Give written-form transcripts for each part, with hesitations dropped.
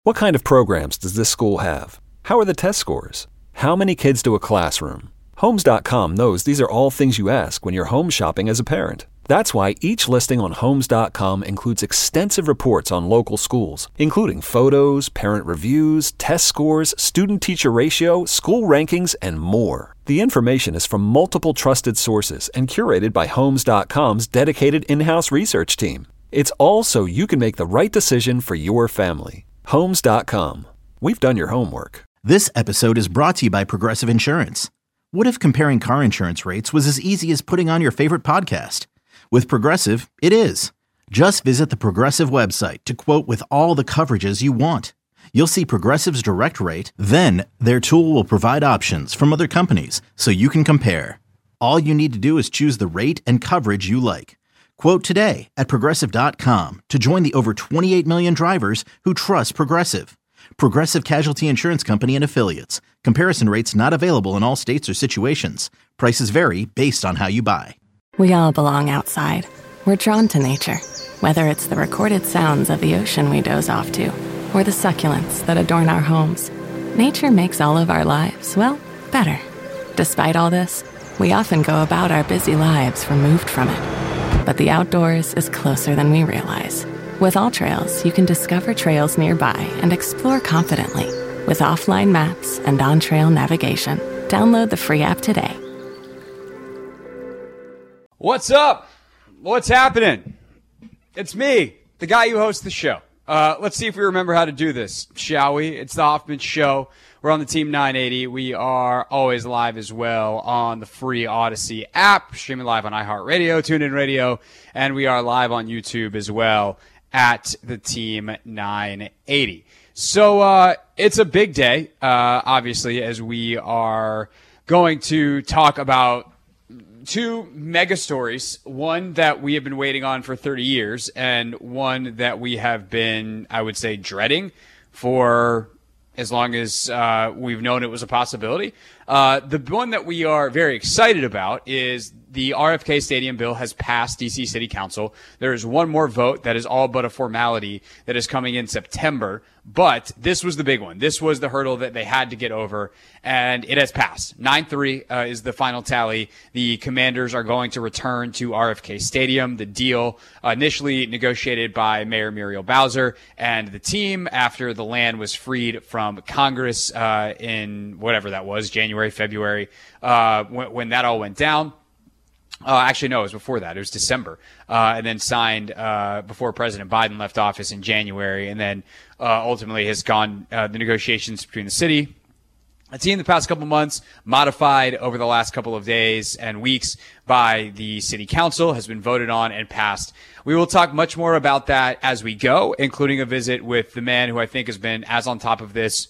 What kind of programs does this school have? How are the test scores? How many kids do a classroom? Homes.com knows these are all things you ask when you're home shopping as a parent. That's why each listing on Homes.com includes extensive reports on local schools, including photos, parent reviews, test scores, student-teacher ratio, school rankings, and more. The information is from multiple trusted sources and curated by Homes.com's dedicated in-house research team. It's all so you can make the right decision for your family. Homes.com. We've done your homework. This episode is brought to you by Progressive Insurance. What if comparing car insurance rates was as easy as putting on your favorite podcast? With Progressive, it is. Just visit the Progressive website to quote with all the coverages you want. You'll see Progressive's direct rate, then their tool will provide options from other companies so you can compare. All you need to do is choose the rate and coverage you like. Quote today at Progressive.com to join the over 28 million drivers who trust Progressive. Progressive Casualty Insurance Company and Affiliates. Comparison rates not available in all states or situations. Prices vary based on how you buy. We all belong outside. We're drawn to nature, whether it's the recorded sounds of the ocean we doze off to, or the succulents that adorn our homes. Nature makes all of our lives, well, better. Despite all this, we often go about our busy lives removed from it. But the outdoors is closer than we realize. With AllTrails, you can discover trails nearby and explore confidently. With offline maps and on-trail navigation, download the free app today. What's up? What's happening? It's me, the guy who hosts the show. Let's see if we remember how to do this, shall we? It's the Hoffman Show. We're on the Team 980. We are always live as well on the free Odyssey app, streaming live on iHeartRadio, TuneIn Radio, and we are live on YouTube as well at the Team 980. So it's a big day, obviously, as we are going to talk about two mega stories, one that we have been waiting on for 30 years and one that we have been, I would say, dreading for as long as we've known it was a possibility. The one that we are very excited about is the RFK Stadium bill has passed D.C. City Council. There is one more vote that is all but a formality that is coming in September. But this was the big one. This was the hurdle that they had to get over, and it has passed. 9-3 is the final tally. The Commanders are going to return to RFK Stadium. The deal initially negotiated by Mayor Muriel Bowser and the team after the land was freed from Congress in whatever that was, January, February, when that all went down. Actually, no, it was before that. It was December. And then signed before President Biden left office in January. And then ultimately has gone the negotiations between the city, a team the past couple months, modified over the last couple of days and weeks by the city council, has been voted on and passed. We will talk much more about that as we go, including a visit with the man who I think has been as on top of this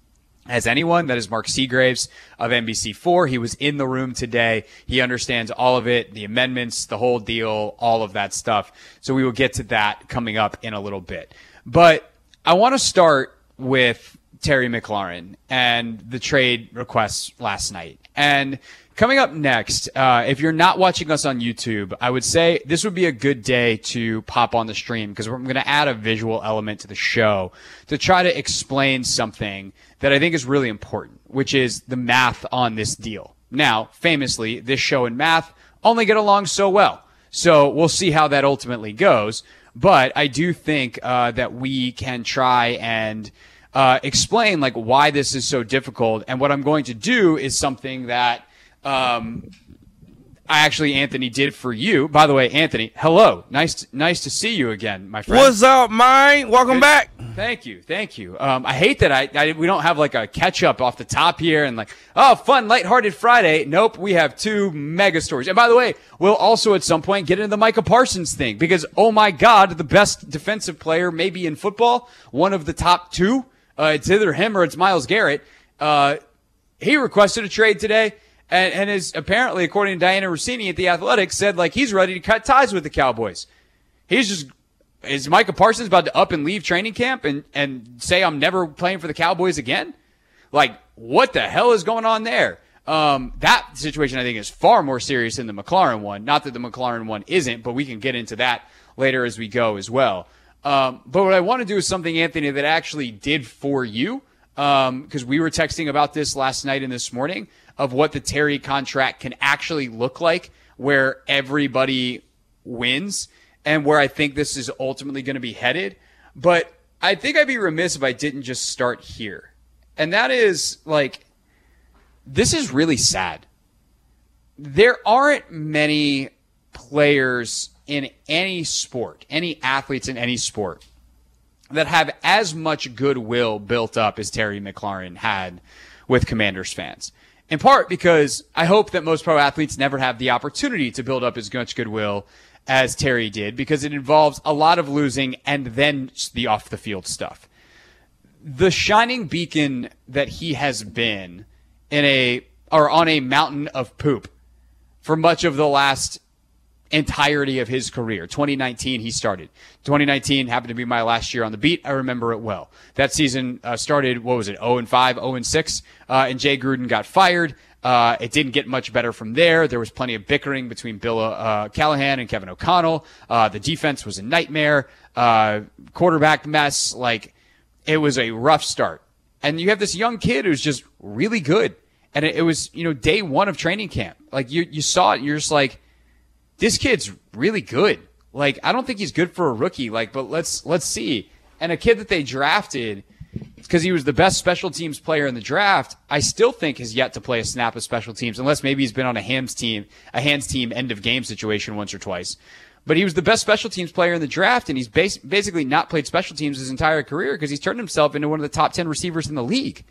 as anyone. That is Mark Seagraves of NBC4. He was in the room today. He understands all of it, the amendments, the whole deal, all of that stuff. So we will get to that coming up in a little bit. But I want to start with Terry McLaurin and the trade requests last night. And coming up next, if you're not watching us on YouTube, I would say this would be a good day to pop on the stream because I'm going to add a visual element to the show to try to explain something that I think is really important, which is the math on this deal. Now, famously, this show and math only get along so well. So we'll see how that ultimately goes. But I do think that we can try and explain like why this is so difficult. And what I'm going to do is something that Anthony did for you. By the way, Anthony, hello. Nice to see you again, my friend. What's up, man? Welcome back. Thank you. I hate that we don't have like a catch up off the top here and like, oh, fun, lighthearted Friday. Nope, we have two mega stories. And by the way, we'll also at some point get into the Micah Parsons thing because, oh my God, the best defensive player maybe in football, one of the top two, it's either him or it's Myles Garrett. He requested a trade today. And is apparently, according to Diana Rossini at The Athletic, said like he's ready to cut ties with the Cowboys. Is Micah Parsons about to up and leave training camp and say I'm never playing for the Cowboys again? Like, what the hell is going on there? That situation I think is far more serious than the McLaurin one. Not that the McLaurin one isn't, but we can get into that later as we go as well. But what I want to do is something, Anthony, that I actually did for you, because we were texting about this last night and this morning of what the Terry contract can actually look like, where everybody wins and where I think this is ultimately going to be headed. But I think I'd be remiss if I didn't just start here. And that is, like, this is really sad. There aren't many players in any sport, any athletes in any sport, that have as much goodwill built up as Terry McLaurin had with Commanders fans. In part because I hope that most pro athletes never have the opportunity to build up as much goodwill as Terry did, because it involves a lot of losing and then the off the field stuff. The shining beacon that he has been on a mountain of poop for much of the last entirety of his career. 2019, he started. 2019 happened to be my last year on the beat. I remember it well. That season started, 0-5, 0-6, and Jay Gruden got fired. It didn't get much better from there. There was plenty of bickering between Bill Callahan and Kevin O'Connell. The defense was a nightmare. Quarterback mess. Like, it was a rough start. And you have this young kid who's just really good. And it was, day one of training camp. Like, you saw it, and you're just like, this kid's really good. Like, I don't think he's good for a rookie. Like, but let's see. And a kid that they drafted, because he was the best special teams player in the draft, I still think has yet to play a snap of special teams, unless maybe he's been on a hands team end of game situation once or twice. But he was the best special teams player in the draft, and he's basically not played special teams his entire career because he's turned himself into one of the top 10 receivers in the league.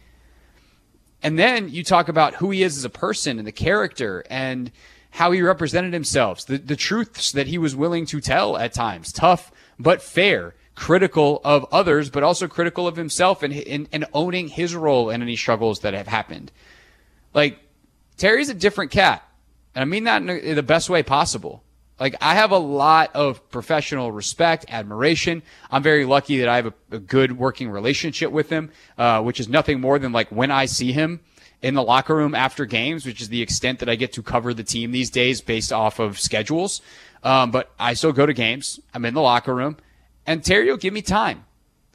And then you talk about who he is as a person and the character and how he represented himself, the truths that he was willing to tell at times, tough but fair, critical of others, but also critical of himself, and owning his role in any struggles that have happened. Like, Terry's a different cat. And I mean that in the best way possible. Like, I have a lot of professional respect, admiration. I'm very lucky that I have a good working relationship with him, which is nothing more than like when I see him in the locker room after games, which is the extent that I get to cover the team these days based off of schedules. But I still go to games. I'm in the locker room, and Terry will give me time.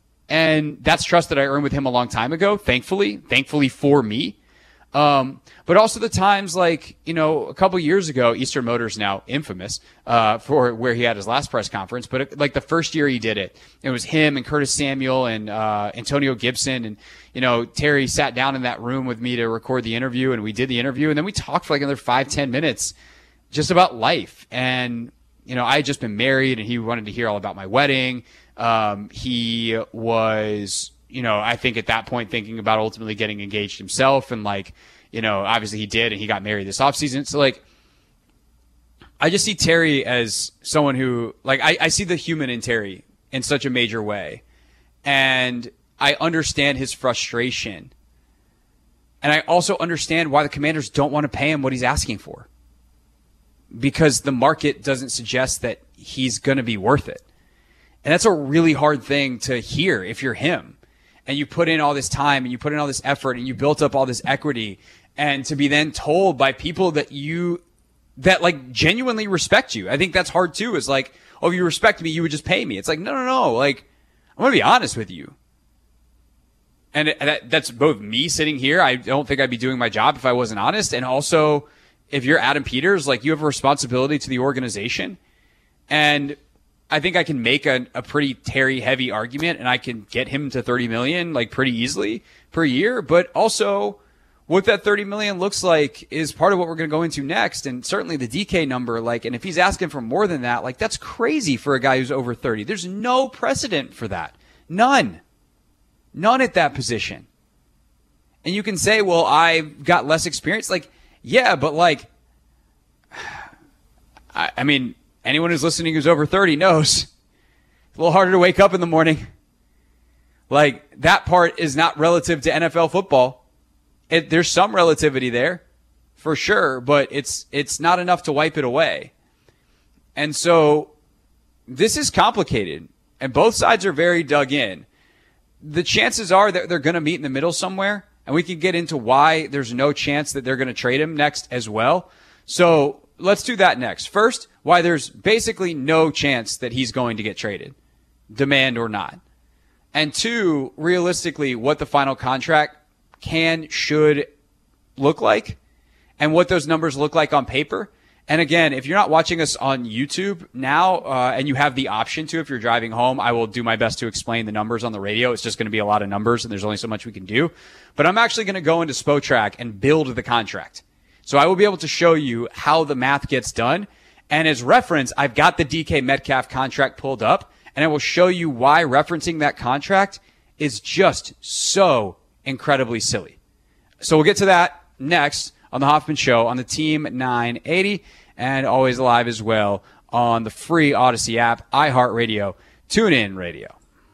And that's trust that I earned with him a long time ago, thankfully for me. But also the times like, a couple years ago, Eastern Motors, now infamous, for where he had his last press conference. But like the first year he did it, it was him and Curtis Samuel and, Antonio Gibson. And, Terry sat down in that room with me to record the interview, and we did the interview. And then we talked for like another 5-10 minutes just about life. And, I had just been married, and he wanted to hear all about my wedding. He was, I think at that point thinking about ultimately getting engaged himself, and like, obviously he did, and he got married this offseason. So like, I just see Terry as someone who, like, I see the human in Terry in such a major way. And I understand his frustration. And I also understand why the Commanders don't want to pay him what he's asking for. Because the market doesn't suggest that he's going to be worth it. And that's a really hard thing to hear if you're him. And you put in all this time, and you put in all this effort, and you built up all this equity, and to be then told by people that like genuinely respect you. I think that's hard too, is like, oh, if you respect me, you would just pay me. It's like, no. Like, I'm going to be honest with you. And that's both me sitting here. I don't think I'd be doing my job if I wasn't honest. And also, if you're Adam Peters, like, you have a responsibility to the organization. And I think I can make a pretty Terry heavy argument, and I can get him to $30 million like pretty easily per year. But also, what that $30 million looks like is part of what we're going to go into next. And certainly the DK number, like, and if he's asking for more than that, like, that's crazy for a guy who's over 30. There's no precedent for that. None at that position. And you can say, well, I've got less experience. Like, yeah, but like, I mean, anyone who's listening who's over 30 knows it's a little harder to wake up in the morning. Like, that part is not relative to NFL football. There's some relativity there, for sure, but it's not enough to wipe it away. And so this is complicated, and both sides are very dug in. The chances are that they're going to meet in the middle somewhere, and we can get into why there's no chance that they're going to trade him next as well. So let's do that next. First, why there's basically no chance that he's going to get traded. demand or not. And two, realistically, what the final contract should look like and what those numbers look like on paper. And again, if you're not watching us on YouTube now, and you have the option to, if you're driving home, I will do my best to explain the numbers on the radio. It's just going to be a lot of numbers and there's only so much we can do. But I'm actually going to go into Spotrac and build the contract. So I will be able to show you how the math gets done. And as reference, I've got the DK Metcalf contract pulled up, and I will show you why referencing that contract is just so incredibly silly. So we'll get to that next on the Hoffman Show on the Team 980, and always live as well on the free Odyssey app, iHeartRadio, TuneIn Radio.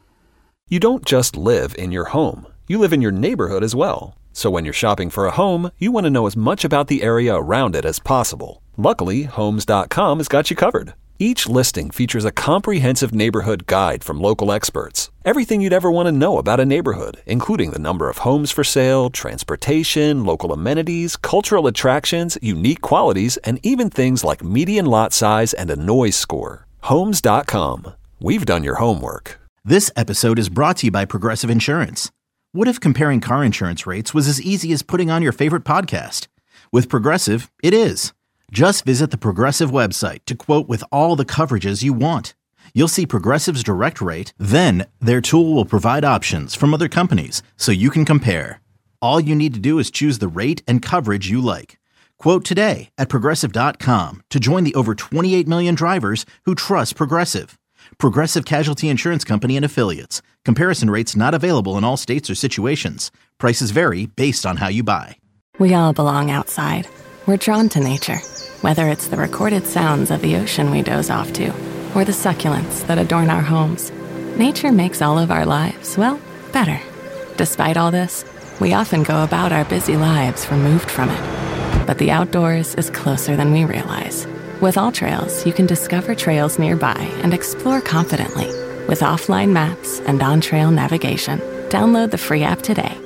You don't just live in your home. You live in your neighborhood as well. So when you're shopping for a home, you want to know as much about the area around it as possible. Luckily, Homes.com has got you covered. Each listing features a comprehensive neighborhood guide from local experts. Everything you'd ever want to know about a neighborhood, including the number of homes for sale, transportation, local amenities, cultural attractions, unique qualities, and even things like median lot size and a noise score. Homes.com. We've done your homework. This episode is brought to you by Progressive Insurance. What if comparing car insurance rates was as easy as putting on your favorite podcast? With Progressive, it is. Just visit the Progressive website to quote with all the coverages you want. You'll see Progressive's direct rate, then their tool will provide options from other companies so you can compare. All you need to do is choose the rate and coverage you like. Quote today at Progressive.com to join the over 28 million drivers who trust Progressive. Progressive Casualty Insurance Company and Affiliates. Comparison rates not available in all states or situations. Prices vary based on how you buy. We all belong outside. We're drawn to nature, whether it's the recorded sounds of the ocean we doze off to, or the succulents that adorn our homes. Nature makes all of our lives, well, better. Despite all this, we often go about our busy lives removed from it. But the outdoors is closer than we realize. With AllTrails, you can discover trails nearby and explore confidently. With offline maps and on-trail navigation, download the free app today.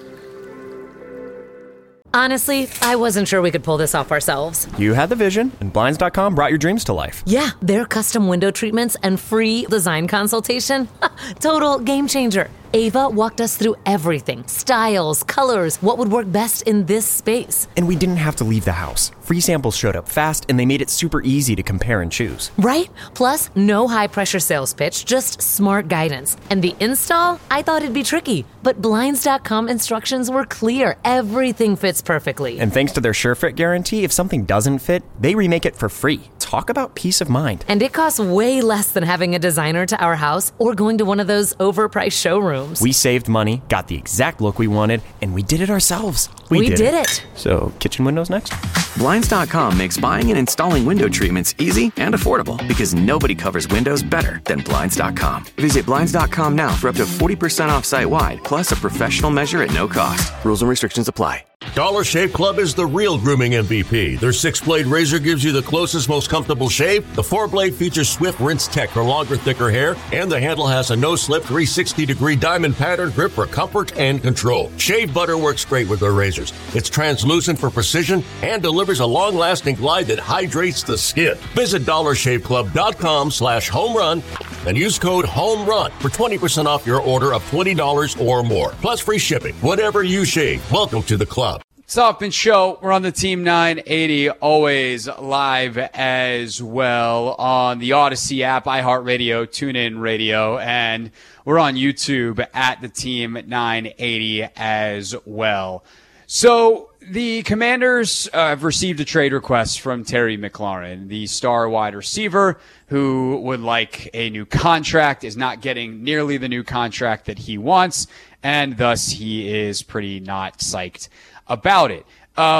Honestly, I wasn't sure we could pull this off ourselves. You had the vision, and Blinds.com brought your dreams to life. Yeah, their custom window treatments and free design consultation. Total game changer. Ava walked us through everything. Styles, colors, what would work best in this space. And we didn't have to leave the house. Free samples showed up fast, and they made it super easy to compare and choose. Right? Plus, no high-pressure sales pitch, just smart guidance. And the install? I thought it'd be tricky. But Blinds.com instructions were clear. Everything fits perfectly. And thanks to their SureFit guarantee, if something doesn't fit, they remake it for free. Talk about peace of mind. And it costs way less than having a designer to our house or going to one of those overpriced showrooms. We saved money, got the exact look we wanted, and we did it ourselves. We did it. So, kitchen windows next? Blinds.com makes buying and installing window treatments easy and affordable because nobody covers windows better than Blinds.com. Visit Blinds.com now for up to 40% off site-wide, plus a professional measure at no cost. Rules and restrictions apply. Dollar Shave Club is the real grooming MVP. Their 6-blade razor gives you the closest, most comfortable shave. The 4-blade features Swift Rinse Tech for longer, thicker hair, and the handle has a no-slip 360-degree diamond pattern grip for comfort and control. Shave butter works great with their razors. It's translucent for precision and delivers a long-lasting glide that hydrates the skin. Visit DollarShaveClub.com/homerun and use code HOMERUN for 20% off your order of $20 or more. Plus free shipping. Whatever you shave, welcome to the club. It's the Hoffman Show. We're on the Team 980, always live as well on the Odyssey app, iHeartRadio, TuneIn Radio, and we're on YouTube at the Team 980 as well. So the Commanders have received a trade request from Terry McLaurin, the star wide receiver who would like a new contract, is not getting nearly the new contract that he wants, and thus he is pretty not psyched about it.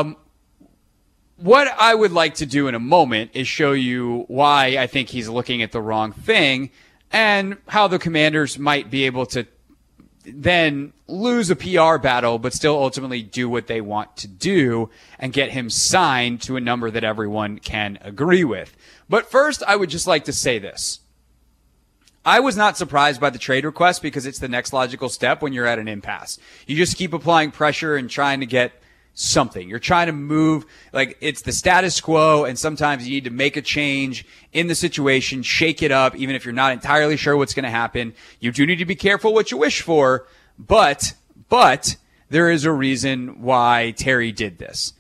What I would like to do in a moment is show you why I think he's looking at the wrong thing and how the Commanders might be able to then lose a PR battle, but still ultimately do what they want to do and get him signed to a number that everyone can agree with. But first, I would just like to say this. I was not surprised by the trade request because it's the next logical step when you're at an impasse. You just keep applying pressure and trying to get something. You're trying to move, like, it's the status quo, and sometimes you need to make a change in the situation, shake it up, even if you're not entirely sure what's going to happen. You do need to be careful what you wish for, but there is a reason why Terry did this.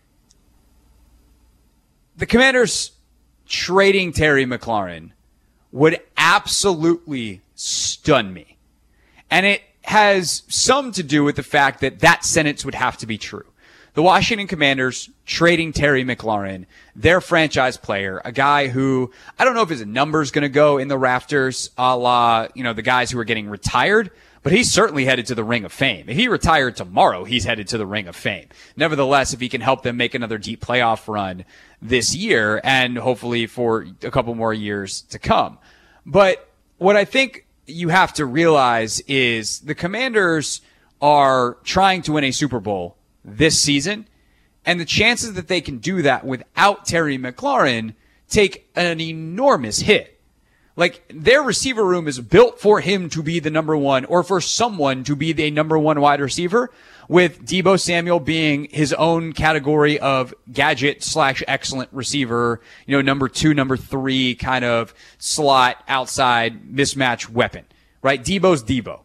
The Commanders trading Terry McLaurin would absolutely stun me. And it has some to do with the fact that that sentence would have to be true. The Washington Commanders trading Terry McLaurin, their franchise player, a guy who, I don't know if his number's going to go in the rafters, a la, the guys who are getting retired, but he's certainly headed to the Ring of Fame. If he retired tomorrow, he's headed to the Ring of Fame. Nevertheless, if he can help them make another deep playoff run this year and hopefully for a couple more years to come. But what I think you have to realize is the Commanders are trying to win a Super Bowl this season, and the chances that they can do that without Terry McLaurin take an enormous hit. Like, their receiver room is built for him to be the number one, or for someone to be the number one wide receiver, with Deebo Samuel being his own category of gadget/excellent receiver, number 2, number 3 kind of slot outside mismatch weapon, right? Deebo's Deebo.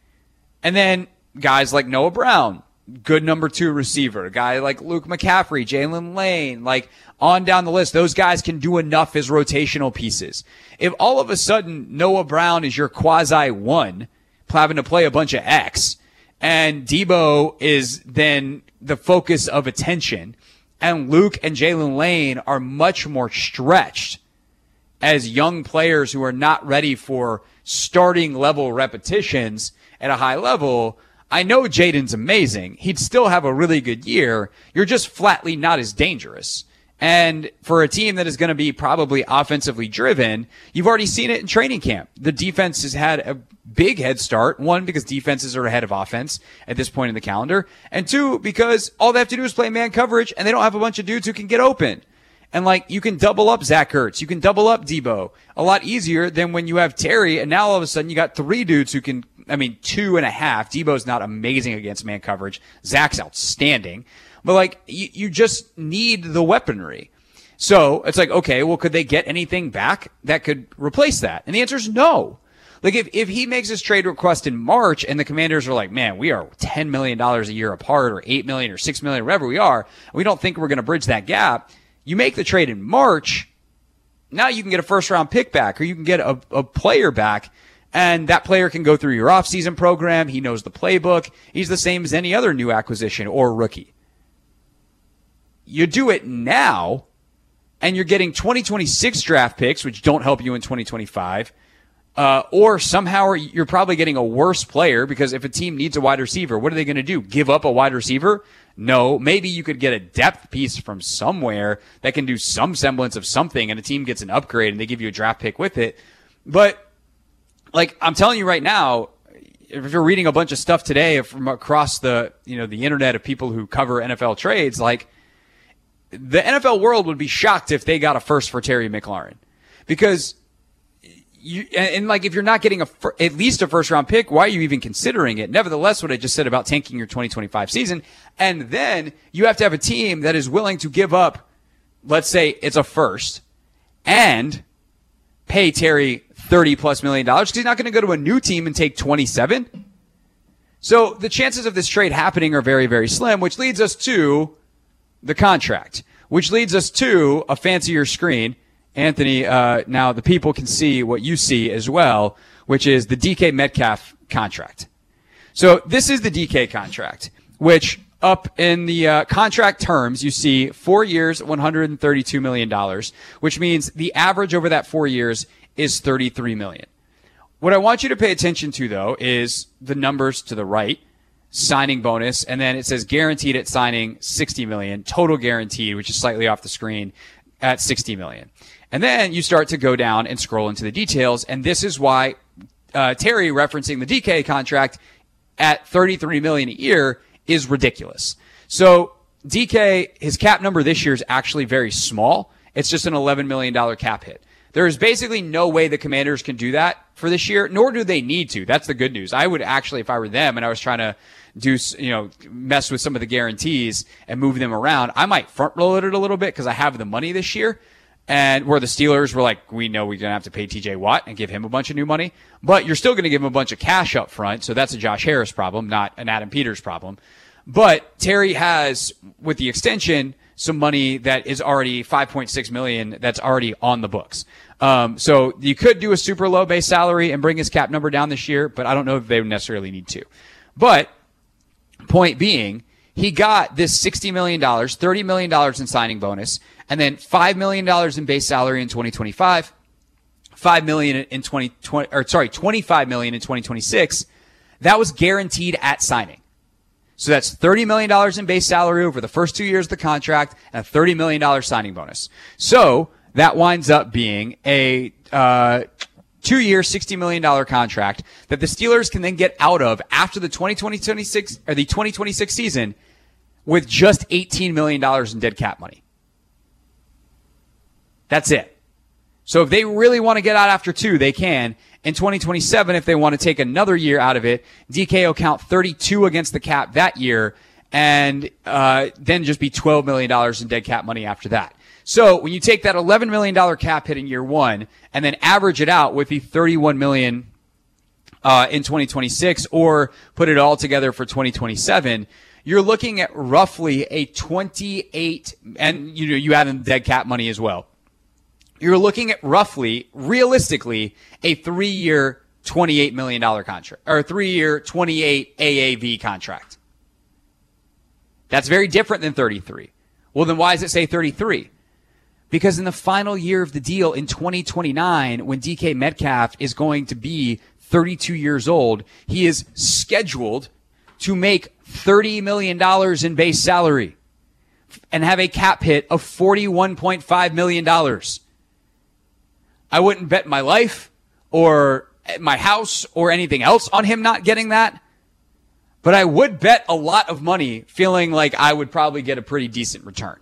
And then guys like Noah Brown, good number 2 receiver. A guy like Luke McCaffrey, Jalen Lane, like on down the list. Those guys can do enough as rotational pieces. If all of a sudden Noah Brown is your quasi 1, having to play a bunch of X, and Deebo is then the focus of attention, and Luke and Jalen Lane are much more stretched as young players who are not ready for starting level repetitions at a high level, I know Jaden's amazing. He'd still have a really good year. You're just flatly not as dangerous. And for a team that is going to be probably offensively driven, you've already seen it in training camp. The defense has had a big head start. 1, because defenses are ahead of offense at this point in the calendar. And 2, because all they have to do is play man coverage, and they don't have a bunch of dudes who can get open. And you can double up Zach Ertz. You can double up Deebo a lot easier than when you have Terry. And now all of a sudden you got 3 dudes who can, 2.5. Deebo's not amazing against man coverage. Zach's outstanding. But you just need the weaponry. So it's okay, well, could they get anything back that could replace that? And the answer is no. If he makes his trade request in March and the Commanders are like, man, we are $10 million a year apart, or $8 million or $6 million, wherever we are, we don't think we're going to bridge that gap. You make the trade in March, now you can get a first-round pick back, or you can get a player back, and that player can go through your offseason program. He knows the playbook. He's the same as any other new acquisition or rookie. You do it now, and you're getting 2026 draft picks, which don't help you in 2025, or somehow you're probably getting a worse player, because if a team needs a wide receiver, what are they going to do? Give up a wide receiver? No. Maybe you could get a depth piece from somewhere that can do some semblance of something, and a team gets an upgrade and they give you a draft pick with it. But I'm telling you right now, if you're reading a bunch of stuff today from across the internet of people who cover NFL trades, the NFL world would be shocked if they got a first for Terry McLaurin, because if you're not getting at least a first round pick, why are you even considering it? Nevertheless, what I just said about tanking your 2025 season, and then you have to have a team that is willing to give up, let's say it's a first, and pay Terry $30+ million, because he's not going to go to a new team and take 27. So the chances of this trade happening are very, very slim, which leads us to the contract, which leads us to a fancier screen. Anthony, now the people can see what you see as well, which is the DK Metcalf contract. So this is the DK contract, which up in the contract terms, you see 4 years, $132 million, which means the average over that 4 years is $33 million. What I want you to pay attention to, though, is the numbers to the right. Signing bonus, and then it says guaranteed at signing $60 million, total guaranteed, which is slightly off the screen, at $60 million. And then you start to go down and scroll into the details, and this is why Terry referencing the DK contract at $33 million a year is ridiculous. So DK, his cap number this year is actually very small. It's just an $11 million cap hit. There is basically no way the Commanders can do that for this year, nor do they need to. That's the good news. I would actually, if I were them and I was trying to mess with some of the guarantees and move them around, I might front roll it a little bit because I have the money this year. And where the Steelers were like, we know we're going to have to pay TJ Watt and give him a bunch of new money, but you're still going to give him a bunch of cash up front. So that's a Josh Harris problem, not an Adam Peters problem. But Terry has, with the extension, some money that is already $5.6 million that's already on the books. So you could do a super low base salary and bring his cap number down this year, but I don't know if they would necessarily need to. But point being, he got this $60 million, $30 million in signing bonus, and then $5 million in base salary in 2025, $25 million in 2026. That was guaranteed at signing. So that's $30 million in base salary over the first 2 years of the contract and a $30 million signing bonus. So that winds up being a 2-year, $60 million contract that the Steelers can then get out of after the 2026 season with just $18 million in dead cap money. That's it. So if they really want to get out after 2, they can. In 2027, if they want to take another year out of it, DK will count 32 against the cap that year and then just be $12 million in dead cap money after that. So when you take that $11 million cap hit in year 1 and then average it out with the $31 million in 2026 or put it all together for 2027, you're looking at roughly a 28, and you add in dead cap money as well. You're looking at roughly, realistically, a 3-year, $28 million contract, or a 3-year, 28 AAV contract. That's very different than 33. Well, then why does it say 33? Because in the final year of the deal in 2029, when DK Metcalf is going to be 32 years old, he is scheduled to make $30 million in base salary and have a cap hit of $41.5 million. I wouldn't bet my life or my house or anything else on him not getting that. But I would bet a lot of money feeling like I would probably get a pretty decent return.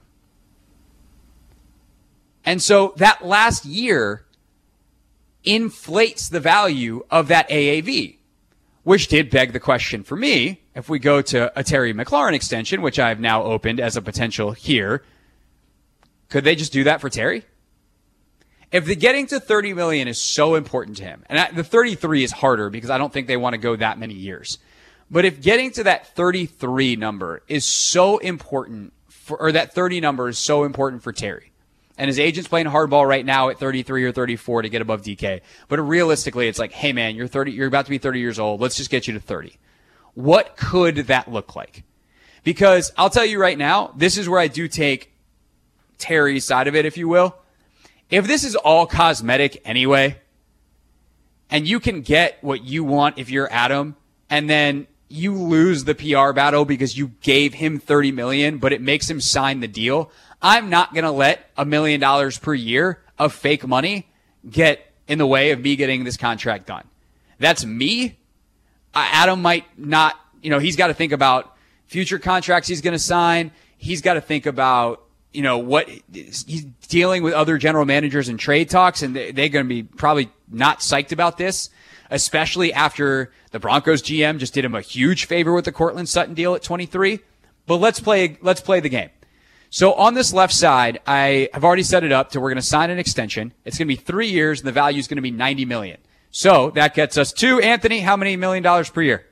And so that last year inflates the value of that AAV, which did beg the question for me. If we go to a Terry McLaurin extension, which I've now opened as a potential here, could they just do that for Terry? If the getting to 30 million is so important to him, and the 33 is harder because I don't think they want to go that many years. But if getting to that 33 number is so important or that 30 number is so important for Terry, and his agent's playing hardball right now at 33 or 34 to get above DK. But realistically, it's like, hey man, you're about to be 30 years old. Let's just get you to 30. What could that look like? Because I'll tell you right now, this is where I do take Terry's side of it, if you will. If this is all cosmetic anyway, and you can get what you want if you're Adam, and then you lose the PR battle because you gave him $30 million, but it makes him sign the deal, I'm not going to let $1 million per year of fake money get in the way of me getting this contract done. That's me. Adam might not, he's got to think about future contracts he's going to sign. He's got to think about, what he's dealing with other general managers and trade talks, and they're going to be probably not psyched about this, especially after the Broncos GM just did him a huge favor with the Courtland Sutton deal at 23. But let's play the game. So on this left side, I have already set it up to we're going to sign an extension. It's going to be 3 years, and the value is going to be $90 million. So that gets us to, Anthony, how many $1 million per year?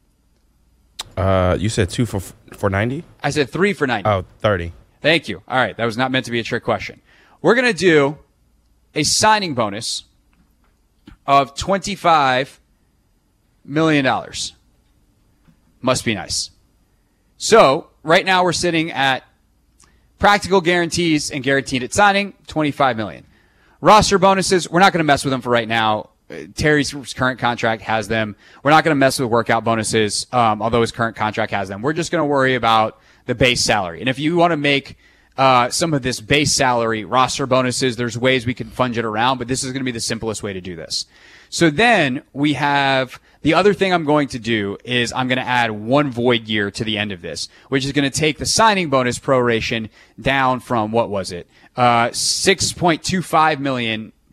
You said 2 for 90? I said 3 for 90. Oh, 30. Thank you. All right. That was not meant to be a trick question. We're going to do a signing bonus of $25 million. Must be nice. So right now we're sitting at practical guarantees and guaranteed at signing, $25 million. Roster bonuses, we're not going to mess with them for right now. Terry's current contract has them. We're not going to mess with workout bonuses, although his current contract has them. We're just going to worry about the base salary. And if you want to make some of this base salary roster bonuses, there's ways we can funge it around, but this is going to be the simplest way to do this. So then we have the other thing I'm going to do is I'm going to add one void year to the end of this, which is going to take the signing bonus proration down from, what was it? $6.25 million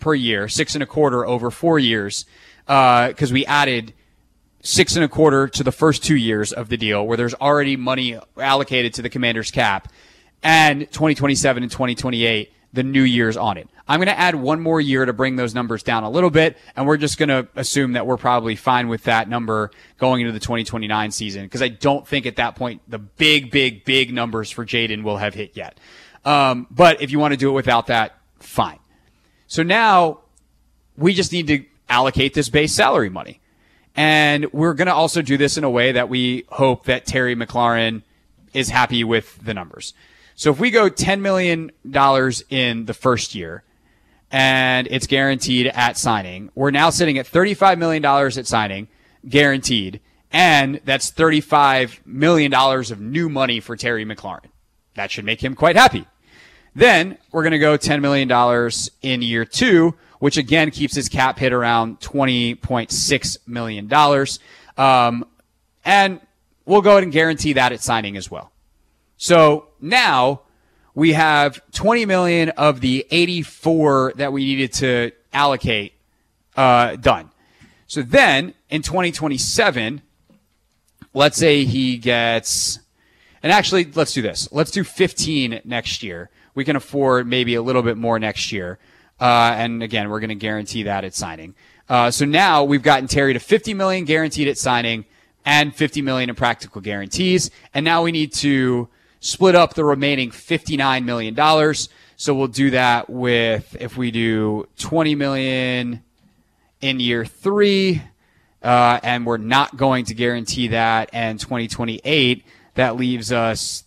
per year, 6.25 over 4 years, because we added 6.25 to the first 2 years of the deal where there's already money allocated to the Commanders cap, and 2027 and 2028, the new years on it. I'm going to add one more year to bring those numbers down a little bit, and we're just going to assume that we're probably fine with that number going into the 2029 season, because I don't think at that point the big numbers for Jaden will have hit yet. But if you want to do it without that, fine. So now we just need to allocate this base salary money. And we're going to also do this in a way that we hope that Terry McLaurin is happy with the numbers. So if we go $10 million in the first year and it's guaranteed at signing, we're now sitting at $35 million at signing, guaranteed. And that's $35 million of new money for Terry McLaurin. That should make him quite happy. Then we're going to go $10 million in year 2, which again keeps his cap hit around $20.6 million. And we'll go ahead and guarantee that at signing as well. So now we have $20 million of the 84 that we needed to allocate done. So then in 2027, let's say he gets, and actually let's do this. Let's do 15 next year. We can afford maybe a little bit more next year. And again, we're going to guarantee that at signing. So now we've gotten Terry to $50 million guaranteed at signing and $50 million in practical guarantees. And now we need to split up the remaining $59 million. So we'll do that with, if we do $20 million in year 3, and we're not going to guarantee that, and 2028, that leaves us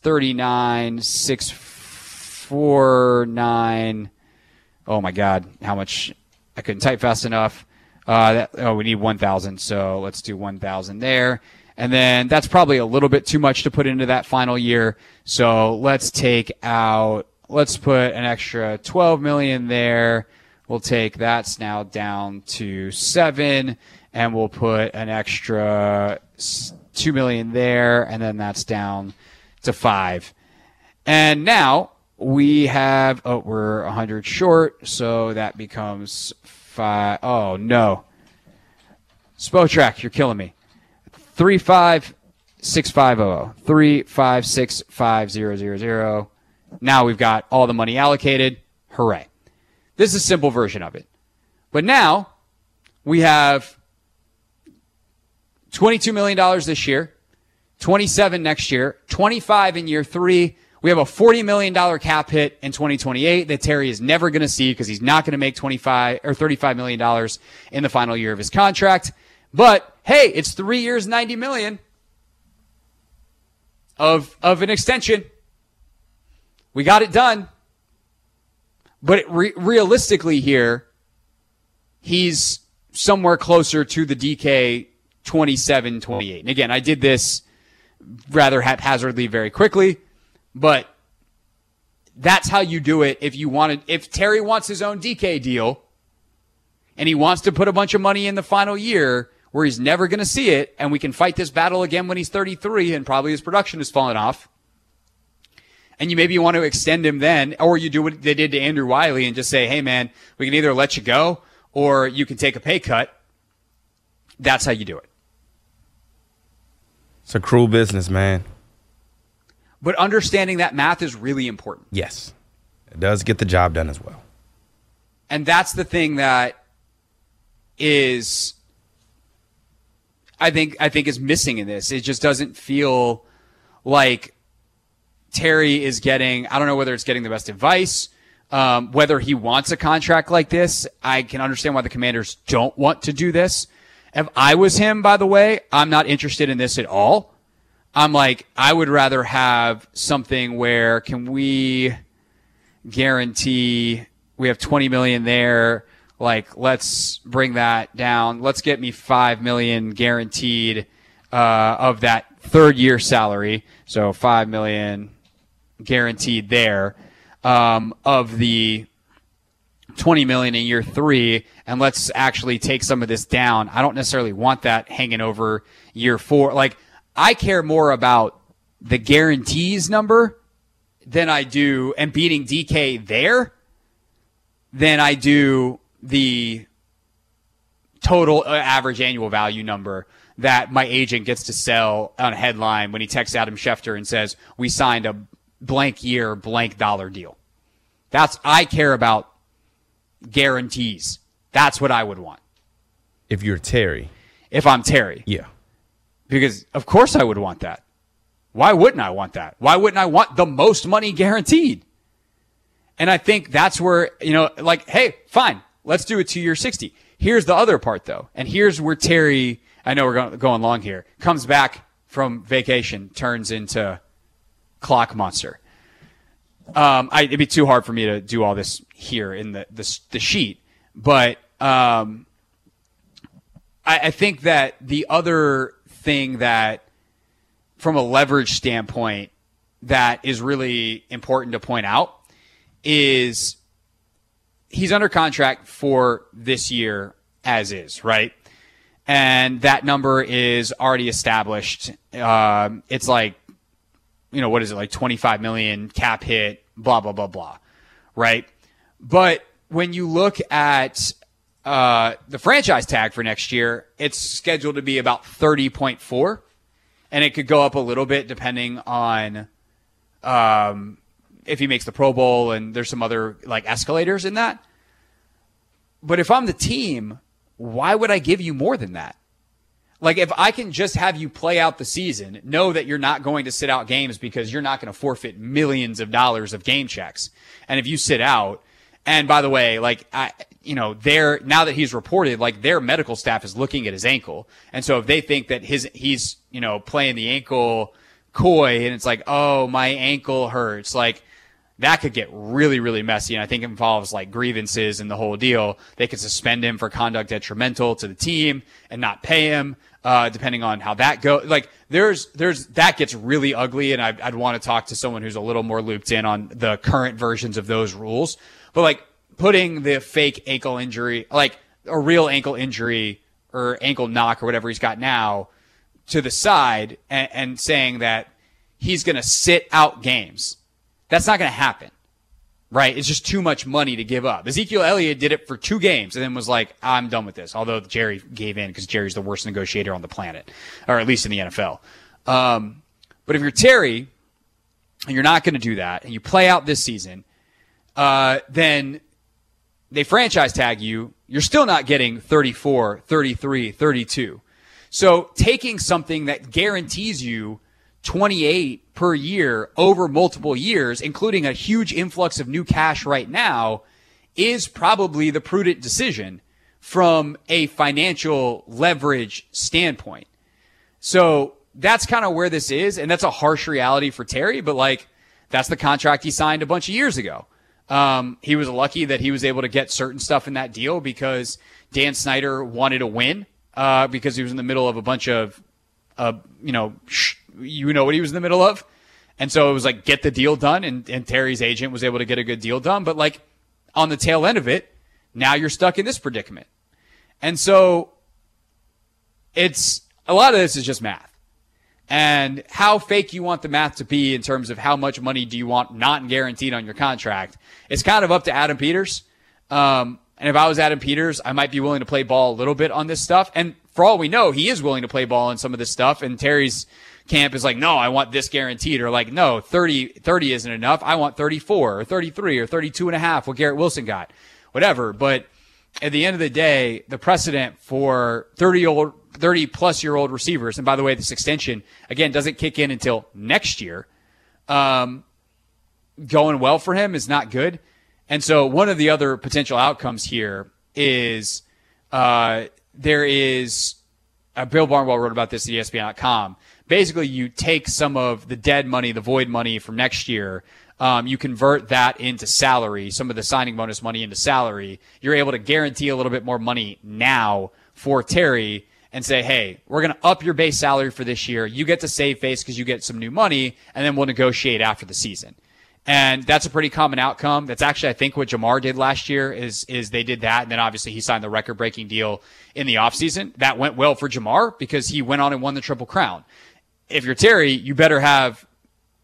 $39,649. Oh my God, how much? I couldn't type fast enough. We need 1,000, so let's do 1,000 there. And then that's probably a little bit too much to put into that final year. So let's put an extra 12 million there. We'll take that's now down to 7, and we'll put an extra 2 million there, and then that's down to 5. And now we have, we're 100 short, so that becomes 5. Oh no. Spotrac, you're killing me. 35650. 3565000. Now we've got all the money allocated. Hooray. This is a simple version of it. But now we have $22 million this year, 27 next year, 25 in year 3. We have a $40 million cap hit in 2028 that Terry is never going to see because he's not going to make $35 million in the final year of his contract. But hey, it's 3 years, $90 million of an extension. We got it done. But realistically here, he's somewhere closer to the DK 27, 28. And again, I did this rather haphazardly very quickly, but that's how you do it if Terry wants his own DK deal and he wants to put a bunch of money in the final year where he's never going to see it, and we can fight this battle again when he's 33 and probably his production has fallen off, and you want to extend him then, or you do what they did to Andrew Wiley and just say, hey man, we can either let you go or you can take a pay cut. That's how you do it. It's a cruel business, man. But understanding that math is really important. Yes. It does get the job done as well. And that's the thing that is, I think is missing in this. It just doesn't feel like Terry is getting, I don't know whether it's getting the best advice, whether he wants a contract like this. I can understand why the Commanders don't want to do this. If I was him, by the way, I'm not interested in this at all. I'm like, I would rather have something where can we guarantee we have 20 million there. Like, let's bring that down. Let's get me 5 million guaranteed, of that third year salary. So 5 million guaranteed there, of the 20 million in year 3. And let's actually take some of this down. I don't necessarily want that hanging over year 4. Like, I care more about the guarantees number than I do, and beating DK there, than I do the total average annual value number that my agent gets to sell on a headline when he texts Adam Schefter and says, we signed a blank year, blank dollar deal. I care about guarantees. That's what I would want. If you're Terry. If I'm Terry. Yeah. Because of course I would want that. Why wouldn't I want that? Why wouldn't I want the most money guaranteed? And I think that's where, like, hey, fine, let's do a 2-year 60. Here's the other part, though. And here's where Terry, I know we're going long here, comes back from vacation, turns into clock monster. It'd be too hard for me to do all this here in the sheet. But I think that the other thing that, from a leverage standpoint, that is really important to point out is he's under contract for this year as is, right? And that number is already established. It's like, what is it, like 25 million cap hit, blah, blah, blah, blah, right? But when you look at the franchise tag for next year, it's scheduled to be about 30.4, and it could go up a little bit depending on if he makes the Pro Bowl, and there's some other like escalators in that. But if I'm the team, why would I give you more than that? Like, if I can just have you play out the season, know that you're not going to sit out games because you're not going to forfeit millions of dollars of game checks. And if you sit out, and by the way, like, now that he's reported, like, their medical staff is looking at his ankle. And so if they think that he's playing the ankle coy, and it's like, oh, my ankle hurts, like, that could get really, really messy. And I think it involves like grievances and the whole deal. They could suspend him for conduct detrimental to the team and not pay him, depending on how that goes. Like, that gets really ugly. And I'd want to talk to someone who's a little more looped in on the current versions of those rules. But like, putting the fake ankle injury, like a real ankle injury or ankle knock or whatever he's got now, to the side and saying that he's going to sit out games. That's not going to happen, right? It's just too much money to give up. Ezekiel Elliott did it for 2 games and then was like, I'm done with this. Although Jerry gave in because Jerry's the worst negotiator on the planet, or at least in the NFL. But if you're Terry and you're not going to do that and you play out this season, then they franchise tag you. You're still not getting 34, 33, 32. So taking something that guarantees you 28 per year over multiple years, including a huge influx of new cash right now, is probably the prudent decision from a financial leverage standpoint. So that's kind of where this is, and that's a harsh reality for Terry, but like, that's the contract he signed a bunch of years ago. He was lucky that he was able to get certain stuff in that deal because Dan Snyder wanted to win, because he was in the middle of a bunch of, what he was in the middle of. And so it was like, get the deal done. And Terry's agent was able to get a good deal done. But like, on the tail end of it, now you're stuck in this predicament. And so it's a lot of this is just math. And how fake you want the math to be in terms of how much money do you want not guaranteed on your contract, it's kind of up to Adam Peters. And if I was Adam Peters, I might be willing to play ball a little bit on this stuff. And for all we know, he is willing to play ball on some of this stuff. And Terry's camp is like, no, I want this guaranteed, or like, no, 30 isn't enough. I want 34 or 33 or 32.5, what Garrett Wilson got, whatever. But at the end of the day, the precedent for 30-plus-year-old receivers, and by the way, this extension, again, doesn't kick in until next year, going well for him is not good. And so one of the other potential outcomes here is there is Bill Barnwell wrote about this at ESPN.com. Basically, you take some of the dead money, the void money from next year, you convert that into salary, some of the signing bonus money into salary. You're able to guarantee a little bit more money now for Terry and say, hey, we're going to up your base salary for this year. You get to save face because you get some new money, and then we'll negotiate after the season. And that's a pretty common outcome. That's actually, I think, what Jamar did last year is they did that. And then obviously he signed the record-breaking deal in the offseason. That went well for Jamar because he went on and won the Triple Crown. If you're Terry, you better have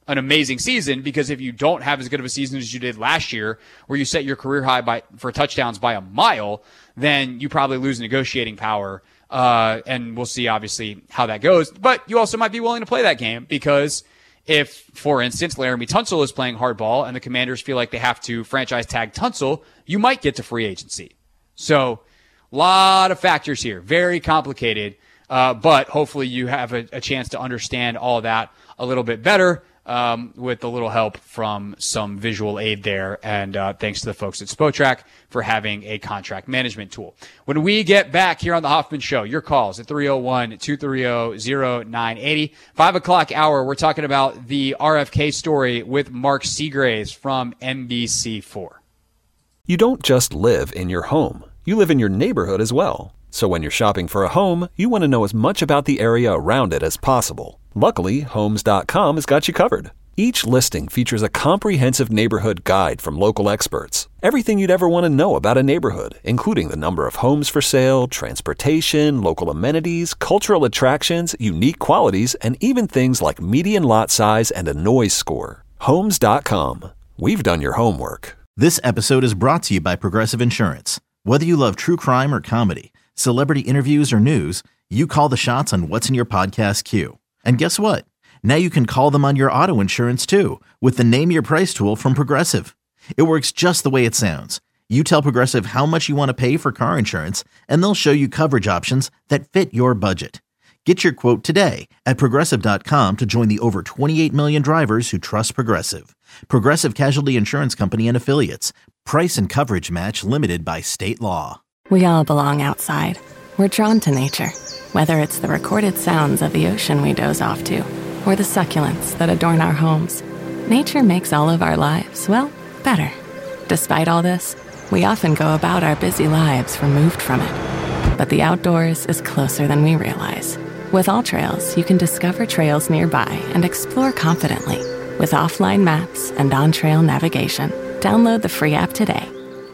an amazing season, because if you don't have as good of a season as you did last year, where you set your career high for touchdowns by a mile, then you probably lose negotiating power. And we'll see, obviously, how that goes. But you also might be willing to play that game, because if, for instance, Laramie Tunsil is playing hardball and the Commanders feel like they have to franchise tag Tunsil, you might get to free agency. So a lot of factors here. Very complicated. But hopefully you have a chance to understand all of that a little bit better with a little help from some visual aid there. And thanks to the folks at Spotrac for having a contract management tool. When we get back here on The Hoffman Show, your calls at 301-230-0980. 5 o'clock hour, we're talking about the RFK story with Mark Seagraves from NBC4. You don't just live in your home. You live in your neighborhood as well. So when you're shopping for a home, you want to know as much about the area around it as possible. Luckily, Homes.com has got you covered. Each listing features a comprehensive neighborhood guide from local experts. Everything you'd ever want to know about a neighborhood, including the number of homes for sale, transportation, local amenities, cultural attractions, unique qualities, and even things like median lot size and a noise score. Homes.com. We've done your homework. This episode is brought to you by Progressive Insurance. Whether you love true crime or comedy, celebrity interviews or news, you call the shots on what's in your podcast queue. And guess what? Now you can call them on your auto insurance too, with the Name Your Price tool from Progressive. It works just the way it sounds. You tell Progressive how much you want to pay for car insurance, and they'll show you coverage options that fit your budget. Get your quote today at Progressive.com to join the over 28 million drivers who trust Progressive. Progressive Casualty Insurance Company and Affiliates. Price and coverage match limited by state law. We all belong outside. We're drawn to nature, whether it's the recorded sounds of the ocean we doze off to, or the succulents that adorn our homes. Nature makes all of our lives, well, better. Despite all this, we often go about our busy lives removed from it. But the outdoors is closer than we realize. With AllTrails, you can discover trails nearby and explore confidently. With offline maps and on-trail navigation, download the free app today.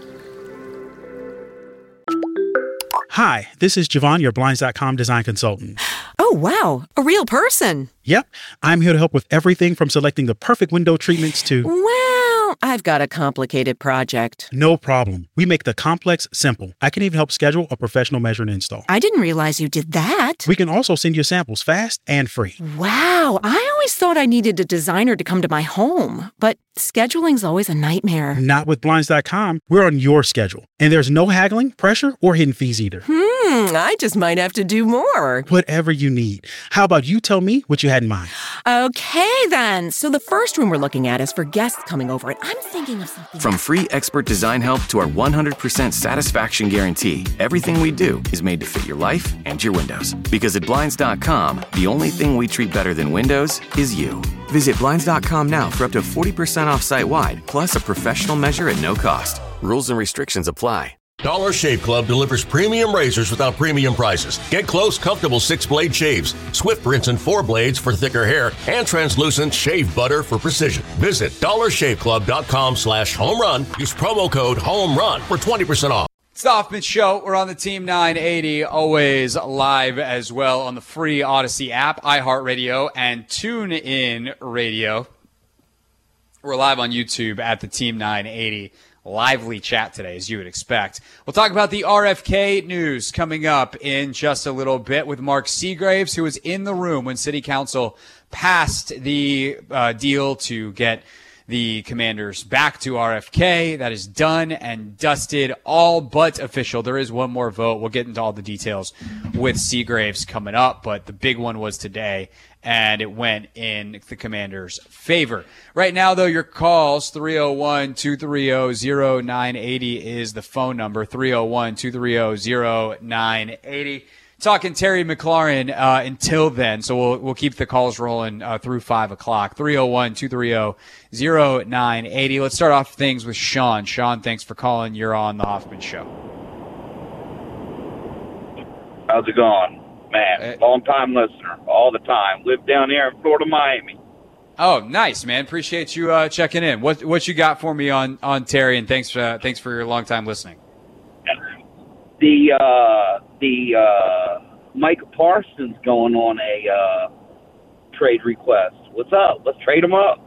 Hi, this is Javon, your Blinds.com design consultant. Oh, wow. A real person. Yep. I'm here to help with everything from selecting the perfect window treatments to... Well, I've got a complicated project. No problem. We make the complex simple. I can even help schedule a professional measure and install. I didn't realize you did that. We can also send you samples fast and free. Wow. I always thought I needed a designer to come to my home, but scheduling's always a nightmare. Not with Blinds.com. We're on your schedule. And there's no haggling, pressure, or hidden fees either. I just might have to do more. Whatever you need. How about you tell me what you had in mind? Okay, then. So the first room we're looking at is for guests coming over, and I'm thinking of something. From free expert design help to our 100% satisfaction guarantee, everything we do is made to fit your life and your windows. Because at Blinds.com, the only thing we treat better than windows is you. Visit Blinds.com now for up to 40% off site-wide, plus a professional measure at no cost. Rules and restrictions apply. Dollar Shave Club delivers premium razors without premium prices. Get close, comfortable 6-blade shaves, swift rinse and 4 blades for thicker hair, and translucent shave butter for precision. Visit dollarshaveclub.com/homerun. Use promo code HOMERUN for 20% off. It's the Hoffman Show. We're on the Team 980, always live as well on the free Odyssey app, iHeartRadio, and TuneIn Radio. We're live on YouTube at the Team 980. Lively chat today, as you would expect. We'll talk about the RFK news coming up in just a little bit with Mark Seagraves, who was in the room when City Council passed the deal to get the Commanders back to RFK. That is done and dusted, all but official. There is one more vote. We'll get into all the details with Seagraves coming up, but the big one was today, and it went in the Commanders' favor. Right now, though, your calls, 301-230-0980 is the phone number, 301-230-0980. Talking Terry McLaurin until then, so we'll keep the calls rolling through 5 o'clock. 301-230-0980. Let's start off things with Sean. Sean, thanks for calling. You're on the Hoffman Show. How's it going? Man, long-time listener, all the time. Live down there in Florida, Miami. Oh, nice, man. Appreciate you checking in. What you got for me on Terry, and thanks for your long-time listening. The Micah Parsons going on a trade request. What's up? Let's trade him up.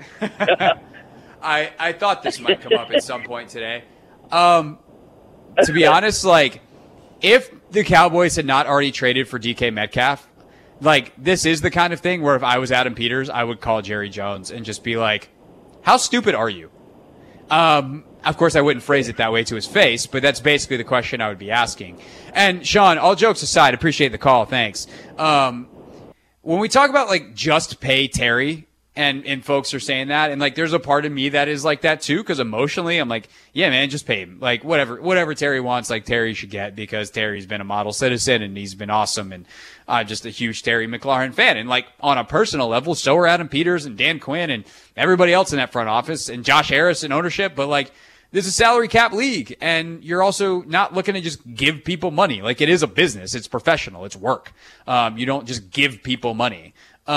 I thought this might come up at some point today. To be honest, like, if the Cowboys had not already traded for DK Metcalf, like, this is the kind of thing where if I was Adam Peters, I would call Jerry Jones and just be like, how stupid are you? Of course, I wouldn't phrase it that way to his face, but that's basically the question I would be asking. And Sean, all jokes aside, appreciate the call. Thanks. When we talk about, like, just pay Terry, and folks are saying that, and, like, there's a part of me that is like that too, because emotionally I'm like, yeah, man, just pay him. Like, whatever Terry wants, like, Terry should get, because Terry's been a model citizen and he's been awesome, and just a huge Terry McLaurin fan. And, like, on a personal level, so are Adam Peters and Dan Quinn and everybody else in that front office and Josh Harris in ownership. But, like, this is a salary cap league, and you're also not looking to just give people money. Like, it is a business. It's professional. It's work. You don't just give people money.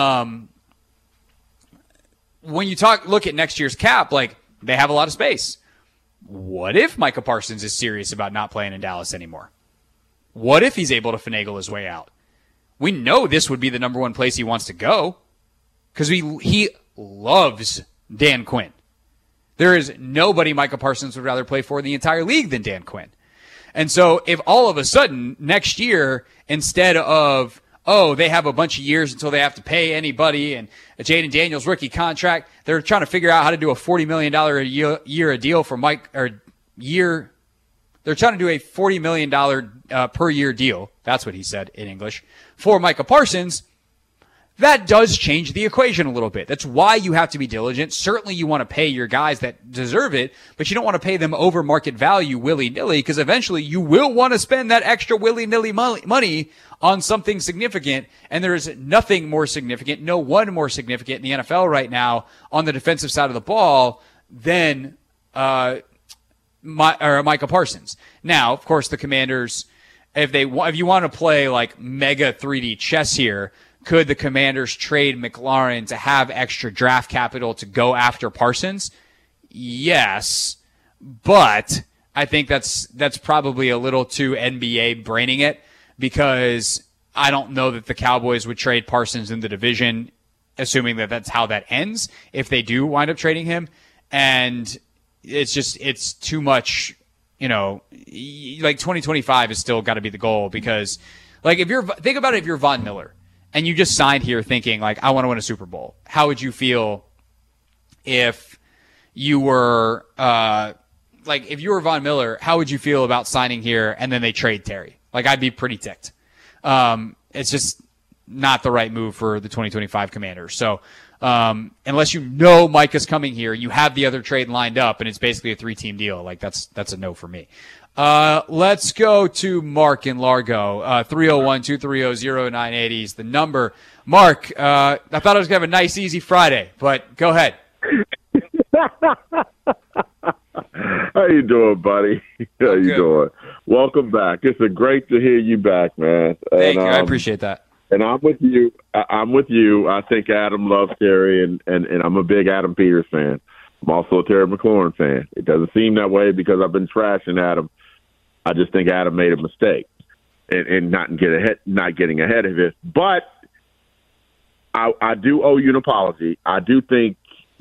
When you look at next year's cap, like, they have a lot of space. What if Micah Parsons is serious about not playing in Dallas anymore? What if he's able to finagle his way out? We know this would be the number one place he wants to go, because he loves Dan Quinn. There is nobody Micah Parsons would rather play for in the entire league than Dan Quinn. And so if all of a sudden next year, instead of, they have a bunch of years until they have to pay anybody, and a Jaden Daniels rookie contract, they're trying to figure out how to do a $40 million a year deal for they're trying to do a $40 million per year deal. That's what he said in English for Micah Parsons. That does change the equation a little bit. That's why you have to be diligent. Certainly you want to pay your guys that deserve it, but you don't want to pay them over market value willy-nilly, because eventually you will want to spend that extra willy-nilly money on something significant, and there is nothing more significant, no one more significant in the NFL right now on the defensive side of the ball than Micah Parsons. Now, of course, the Commanders, if you want to play like mega 3D chess here, could the Commanders trade McLaurin to have extra draft capital to go after Parsons? Yes, but I think that's probably a little too NBA braining it, because I don't know that the Cowboys would trade Parsons in the division, assuming that that's how that ends, if they do wind up trading him. And it's too much, like 2025 is still got to be the goal, because, like, think about it, if you're Von Miller and you just signed here thinking, like, I want to win a Super Bowl, how would you feel if you were, if you were Von Miller, how would you feel about signing here and then they trade Terry? Like, I'd be pretty ticked. It's just not the right move for the 2025 Commanders. So, unless Micah's coming here, you have the other trade lined up, and it's basically a 3-team deal, like, that's a no for me. Let's go to Mark in Largo. 301-230-0980 is the number. Mark, I thought I was going to have a nice, easy Friday, but go ahead. How you doing, buddy? How you doing? Welcome back. It's great to hear you back, man. Thank you. I appreciate that. And I'm with you. I think Adam loves Terry, and I'm a big Adam Peters fan. I'm also a Terry McLaurin fan. It doesn't seem that way because I've been trashing Adam. I just think Adam made a mistake and not getting ahead of it. But I do owe you an apology. I do think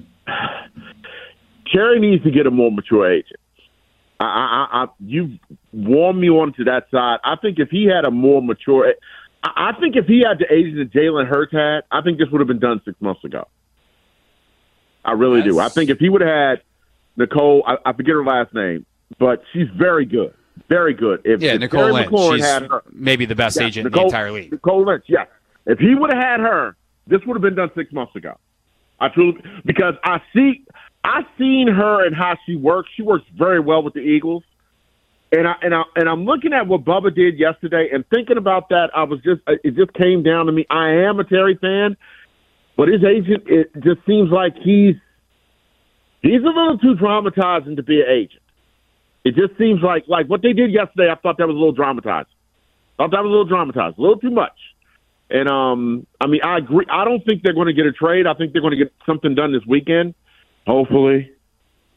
Terry needs to get a more mature agent. You warmed me on to that side. I think if he had a more mature, I think if he had the agent that Jalen Hurts had, I think this would have been done 6 months ago. I really do. I think if he would have had Nicole, I forget her last name, but she's very good. Very good. If Nicole Terry Lynch. McLaurin She's had her, maybe the best agent in the entire league. Nicole Lynch, yes. If he would have had her, this would have been done 6 months ago. Because I've seen her and how she works. She works very well with the Eagles. And I'm looking at what Bubba did yesterday and thinking about that. It just came down to me. I am a Terry fan, but his agent, it just seems like he's a little too dramatizing to be an agent. It just seems like what they did yesterday, I thought that was a little dramatized. A little too much. And, I agree. I don't think they're going to get a trade. I think they're going to get something done this weekend, hopefully.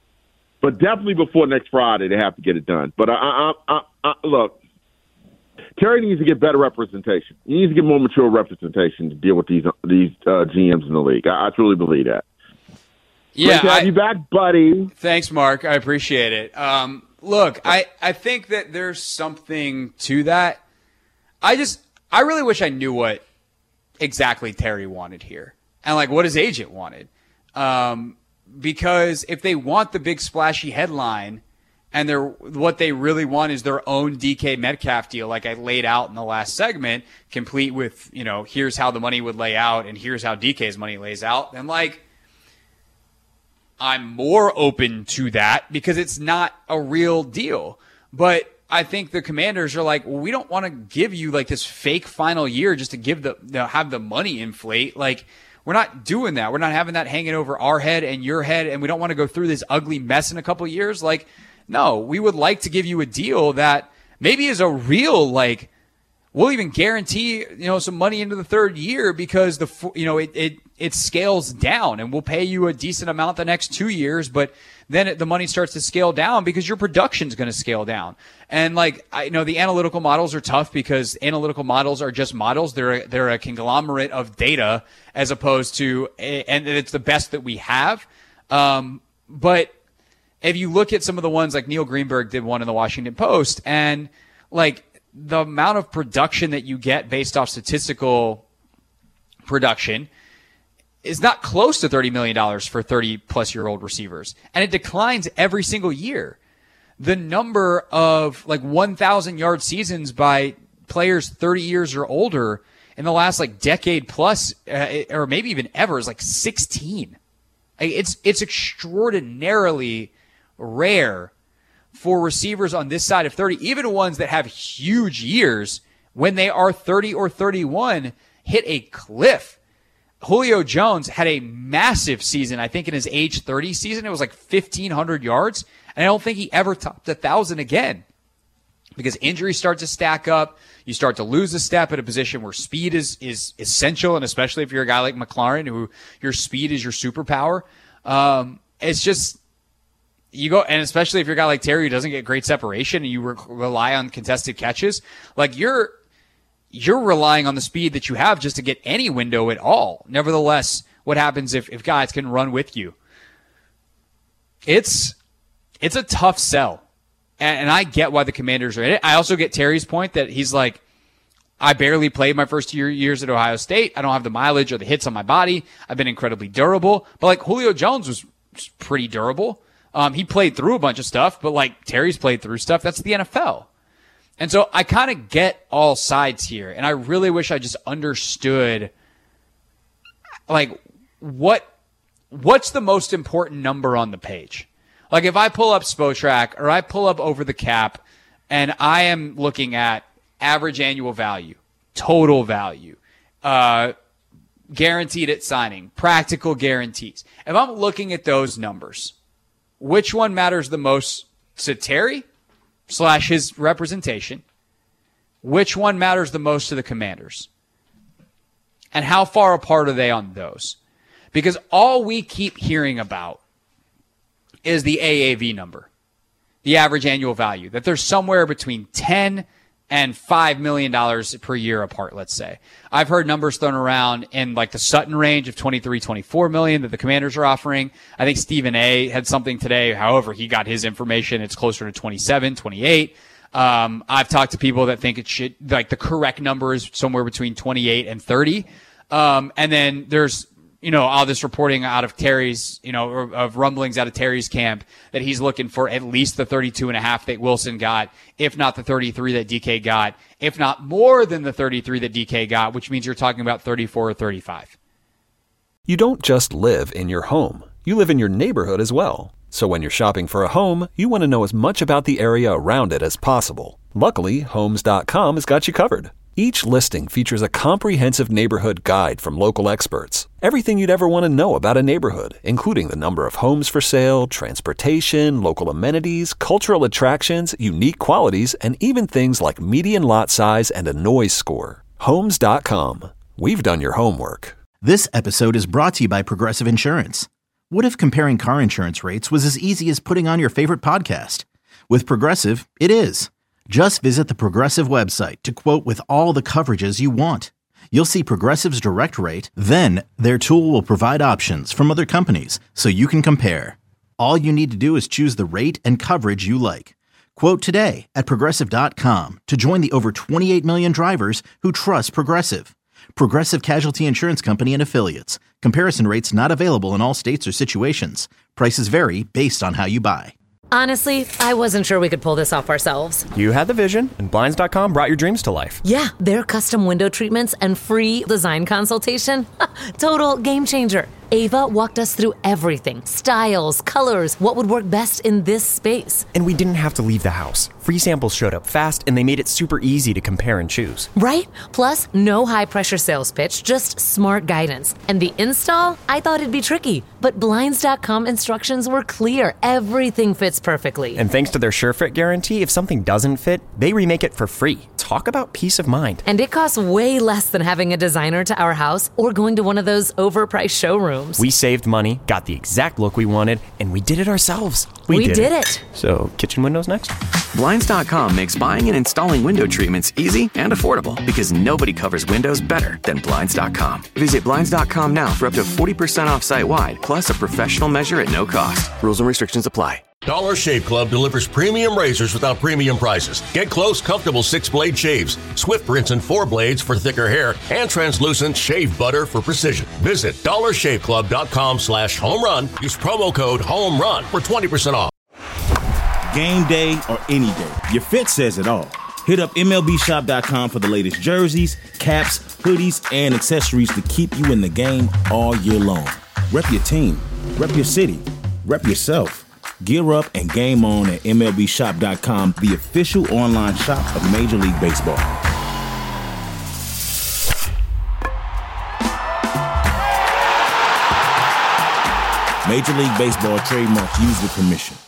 But definitely before next Friday, they have to get it done. But, look, Terry needs to get better representation. He needs to get more mature representation to deal with these GMs in the league. I truly believe that. Yeah, Great to have you back, buddy. Thanks, Mark. I appreciate it. Look, I think that there's something to that. I really wish I knew what exactly Terry wanted here and like what his agent wanted. Because if they want the big splashy headline and what they really want is their own DK Metcalf deal, like I laid out in the last segment, complete with, here's how the money would lay out and here's how DK's money lays out, then like I'm more open to that because it's not a real deal. But I think the Commanders are like, well, we don't want to give you like this fake final year just to have the money inflate. Like, we're not doing that. We're not having that hanging over our head and your head, and we don't want to go through this ugly mess in a couple of years. Like, no, we would like to give you a deal that maybe is a real, like, we'll even guarantee, some money into the third year because it scales down, and we'll pay you a decent amount the next 2 years, but then the money starts to scale down because your production's going to scale down. And like, I know the analytical models are tough because analytical models are just models. They're a conglomerate of data as opposed to, and it's the best that we have. But if you look at some of the ones like Neil Greenberg did one in the Washington Post, and like the amount of production that you get based off statistical production is not close to $30 million for 30-plus-year-old receivers. And it declines every single year. The number of, 1,000-yard seasons by players 30 years or older in the last, decade plus, or maybe even ever, is, 16. It's extraordinarily rare for receivers on this side of 30, even ones that have huge years, when they are 30 or 31, hit a cliff. Julio Jones had a massive season. I think in his age 30 season, it was 1,500 yards. And I don't think he ever topped 1,000 again because injuries start to stack up. You start to lose a step at a position where speed is essential. And especially if you're a guy like McLaurin, who your speed is your superpower. It's just, you go, and especially if you're a guy like Terry who doesn't get great separation and you rely on contested catches, you're relying on the speed that you have just to get any window at all. Nevertheless, what happens if guys can run with you? It's a tough sell. And I get why the Commanders are in it. I also get Terry's point that he's like, I barely played my first years at Ohio State. I don't have the mileage or the hits on my body. I've been incredibly durable. But Julio Jones was pretty durable. He played through a bunch of stuff, but Terry's played through stuff. That's the NFL. And so I kind of get all sides here, and I really wish I just understood, what's the most important number on the page? If I pull up Spotrac or I pull up Over the Cap, and I am looking at average annual value, total value, guaranteed at signing, practical guarantees. If I'm looking at those numbers, which one matters the most to Terry / his representation? Which one matters the most to the Commanders? And how far apart are they on those? Because all we keep hearing about is the AAV number, the average annual value, that there's somewhere between $10 and $5 million per year apart, let's say. I've heard numbers thrown around in the Sutton range of 23, 24 million that the Commanders are offering. I think Stephen A had something today. However, he got his information. It's closer to 27, 28. I've talked to people that think it should, the correct number is somewhere between 28 and 30. And then there's, all this reporting out of Terry's, of rumblings out of Terry's camp that he's looking for at least the 32.5 that Wilson got, if not the 33 that DK got, if not more than the 33 that DK got, which means you're talking about 34 or 35. You don't just live in your home. You live in your neighborhood as well. So when you're shopping for a home, you want to know as much about the area around it as possible. Luckily, Homes.com has got you covered. Each listing features a comprehensive neighborhood guide from local experts. Everything you'd ever want to know about a neighborhood, including the number of homes for sale, transportation, local amenities, cultural attractions, unique qualities, and even things like median lot size and a noise score. Homes.com. We've done your homework. This episode is brought to you by Progressive Insurance. What if comparing car insurance rates was as easy as putting on your favorite podcast? With Progressive, it is. Just visit the Progressive website to quote with all the coverages you want. You'll see Progressive's direct rate, then their tool will provide options from other companies so you can compare. All you need to do is choose the rate and coverage you like. Quote today at Progressive.com to join the over 28 million drivers who trust Progressive. Progressive Casualty Insurance Company and Affiliates. Comparison rates not available in all states or situations. Prices vary based on how you buy. Honestly, I wasn't sure we could pull this off ourselves. You had the vision, and Blinds.com brought your dreams to life. Yeah, their custom window treatments and free design consultation. Total game changer. Ava walked us through everything. Styles, colors, what would work best in this space. And we didn't have to leave the house. Free samples showed up fast, and they made it super easy to compare and choose. Right? Plus, no high-pressure sales pitch, just smart guidance. And the install? I thought it'd be tricky, but Blinds.com instructions were clear. Everything fits perfectly. And thanks to their SureFit guarantee, if something doesn't fit, they remake it for free. Talk about peace of mind. And it costs way less than having a designer to our house or going to one of those overpriced showrooms. We saved money, got the exact look we wanted, and we did it ourselves. We did it. So, kitchen windows next? Blinds.com makes buying and installing window treatments easy and affordable because nobody covers windows better than Blinds.com. Visit Blinds.com now for up to 40% off site-wide, plus a professional measure at no cost. Rules and restrictions apply. Dollar Shave Club delivers premium razors without premium prices. Get close, comfortable 6-blade shaves, Swift rinse and 4 blades for thicker hair, and translucent shave butter for precision. Visit dollarshaveclub.com/home-run. Use promo code HOME-RUN for 20% off. Game day or any day, your fit says it all. Hit up MLBshop.com for the latest jerseys, caps, hoodies, and accessories to keep you in the game all year long. Rep your team, rep your city, rep yourself. Gear up and game on at MLBshop.com, the official online shop of Major League Baseball. Major League Baseball trademarks used with permission.